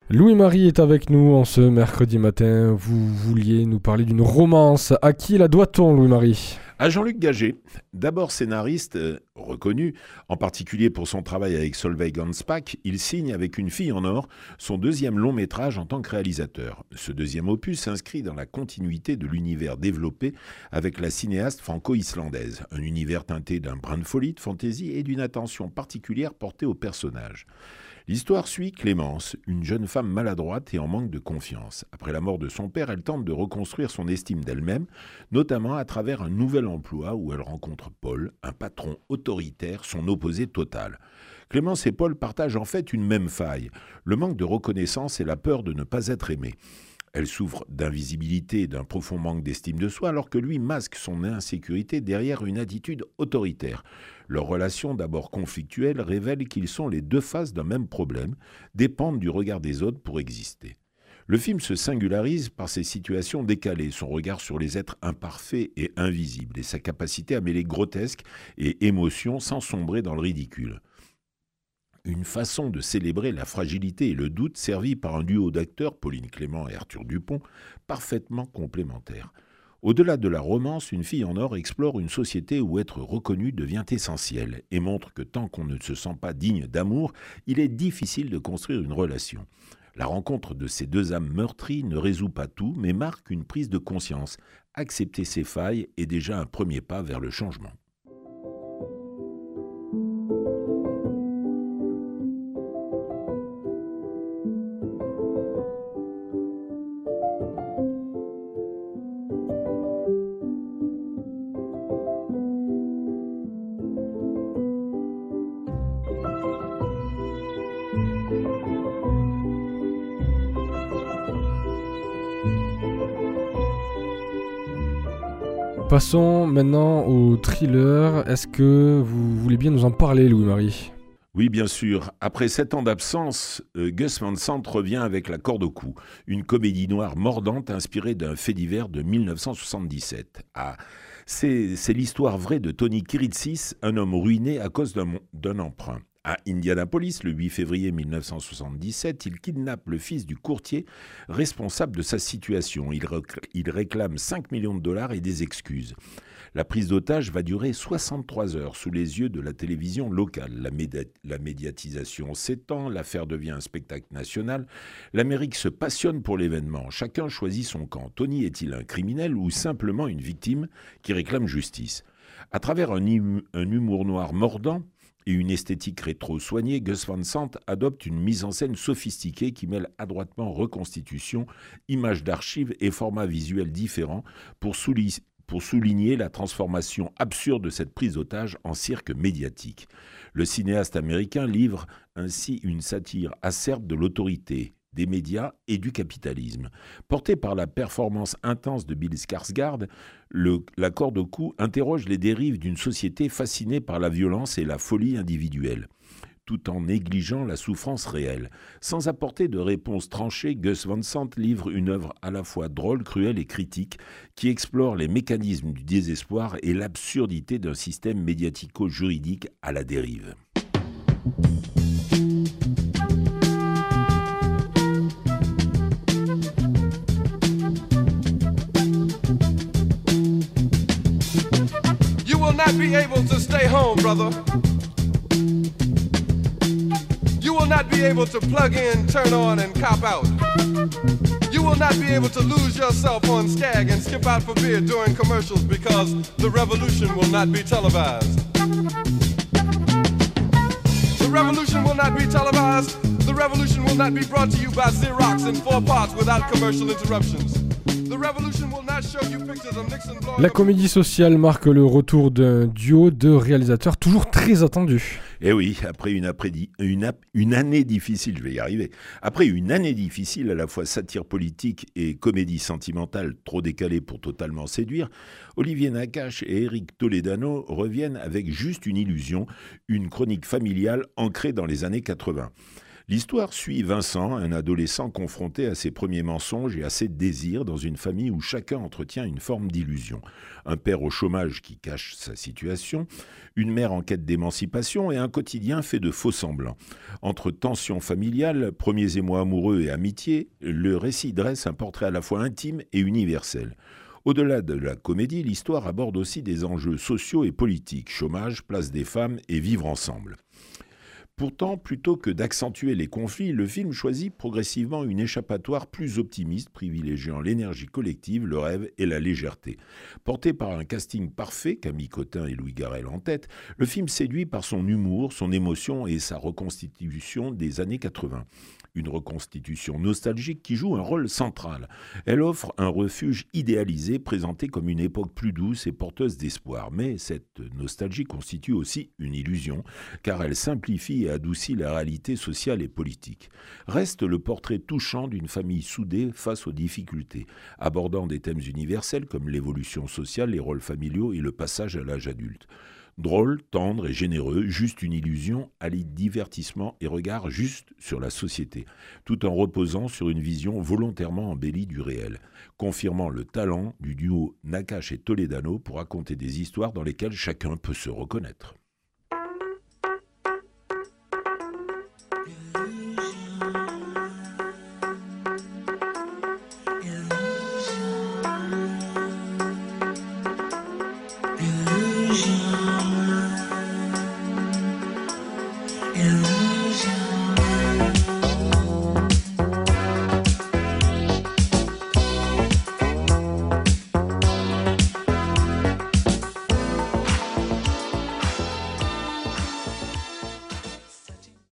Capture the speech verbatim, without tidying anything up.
Louis-Marie est avec nous en ce mercredi matin. Vous vouliez nous parler d'une romance. À qui la doit-on, Louis-Marie ? À Jean-Luc Gagé, d'abord scénariste euh, reconnu, en particulier pour son travail avec Solveig Hanspach, il signe avec Une fille en or son deuxième long métrage en tant que réalisateur. Ce deuxième opus s'inscrit dans la continuité de l'univers développé avec la cinéaste franco-islandaise, un univers teinté d'un brin de folie, de fantaisie et d'une attention particulière portée aux personnages. L'histoire suit Clémence, une jeune femme maladroite et en manque de confiance. Après la mort de son père, elle tente de reconstruire son estime d'elle-même, notamment à travers un nouvel emploi où elle rencontre Paul, un patron autoritaire, son opposé total. Clémence et Paul partagent en fait une même faille, le manque de reconnaissance et la peur de ne pas être aimée. Elle souffre d'invisibilité et d'un profond manque d'estime de soi, alors que lui masque son insécurité derrière une attitude autoritaire. Leur relation, d'abord conflictuelle, révèle qu'ils sont les deux faces d'un même problème, dépendent du regard des autres pour exister. Le film se singularise par ses situations décalées, son regard sur les êtres imparfaits et invisibles, et sa capacité à mêler grotesque et émotion sans sombrer dans le ridicule. Une façon de célébrer la fragilité et le doute servi par un duo d'acteurs, Pauline Clément et Arthur Dupont, parfaitement complémentaires. Au-delà de la romance, Une fille en or explore une société où être reconnu devient essentiel et montre que tant qu'on ne se sent pas digne d'amour, il est difficile de construire une relation. La rencontre de ces deux âmes meurtries ne résout pas tout, mais marque une prise de conscience. Accepter ses failles est déjà un premier pas vers le changement. Passons maintenant au thriller. Est-ce que vous voulez bien nous en parler, Louis-Marie ? Oui, bien sûr. Après sept ans d'absence, euh, Gus Van Sant revient avec La corde au cou, une comédie noire mordante inspirée d'un fait divers de dix-neuf cent soixante-dix-sept. Ah, c'est, c'est l'histoire vraie de Tony Kiritsis, un homme ruiné à cause d'un, d'un emprunt. À Indianapolis, le huit février dix-neuf cent soixante-dix-sept, il kidnappe le fils du courtier responsable de sa situation. Il, rec- il réclame cinq millions de dollars et des excuses. La prise d'otage va durer soixante-trois heures sous les yeux de la télévision locale. La, médi- la médiatisation s'étend, l'affaire devient un spectacle national. L'Amérique se passionne pour l'événement. Chacun choisit son camp. Tony est-il un criminel ou simplement une victime qui réclame justice ? À travers un, hum- un humour noir mordant et une esthétique rétro-soignée, Gus Van Sant adopte une mise en scène sophistiquée qui mêle adroitement reconstitution, images d'archives et formats visuels différents pour souligner pour souligner la transformation absurde de cette prise d'otage en cirque médiatique. Le cinéaste américain livre ainsi une satire acerbe de l'autorité, des médias et du capitalisme. Porté par la performance intense de Bill Skarsgård, le, La corde au cou interroge les dérives d'une société fascinée par la violence et la folie individuelle, tout en négligeant la souffrance réelle. Sans apporter de réponse tranchée, Gus Van Sant livre une œuvre à la fois drôle, cruelle et critique, qui explore les mécanismes du désespoir et l'absurdité d'un système médiatico-juridique à la dérive. You will not be able to stay home, brother. You will not be able to plug in, turn on, and cop out. You will not be able to lose yourself on Skag and skip out for beer during commercials because the revolution will not be televised. The revolution will not be televised. The revolution will not be brought to you by Xerox in four parts without commercial interruptions. The revolution will not show you pictures of Nixon blowing. La comédie sociale marque le retour d'un duo de réalisateurs toujours très attendus. Eh oui, après une, après une, ap- une année difficile, je vais y arriver, après une année difficile, à la fois satire politique et comédie sentimentale trop décalée pour totalement séduire, Olivier Nakache et Eric Toledano reviennent avec Juste une illusion, une chronique familiale ancrée dans les années quatre-vingts. L'histoire suit Vincent, un adolescent confronté à ses premiers mensonges et à ses désirs dans une famille où chacun entretient une forme d'illusion. Un père au chômage qui cache sa situation, une mère en quête d'émancipation et un quotidien fait de faux semblants. Entre tensions familiales, premiers émois amoureux et amitié, le récit dresse un portrait à la fois intime et universel. Au-delà de la comédie, l'histoire aborde aussi des enjeux sociaux et politiques, chômage, place des femmes et vivre ensemble. Pourtant, plutôt que d'accentuer les conflits, le film choisit progressivement une échappatoire plus optimiste, privilégiant l'énergie collective, le rêve et la légèreté. Porté par un casting parfait, Camille Cotin et Louis Garrel en tête, le film séduit par son humour, son émotion et sa reconstitution des années quatre-vingts. Une reconstitution nostalgique qui joue un rôle central. Elle offre un refuge idéalisé, présenté comme une époque plus douce et porteuse d'espoir. Mais cette nostalgie constitue aussi une illusion, car elle simplifie et adoucit la réalité sociale et politique. Reste le portrait touchant d'une famille soudée face aux difficultés, abordant des thèmes universels comme l'évolution sociale, les rôles familiaux et le passage à l'âge adulte. Drôle, tendre et généreux, juste une illusion, allie divertissement et regard juste sur la société, tout en reposant sur une vision volontairement embellie du réel, confirmant le talent du duo Nakache et Toledano pour raconter des histoires dans lesquelles chacun peut se reconnaître.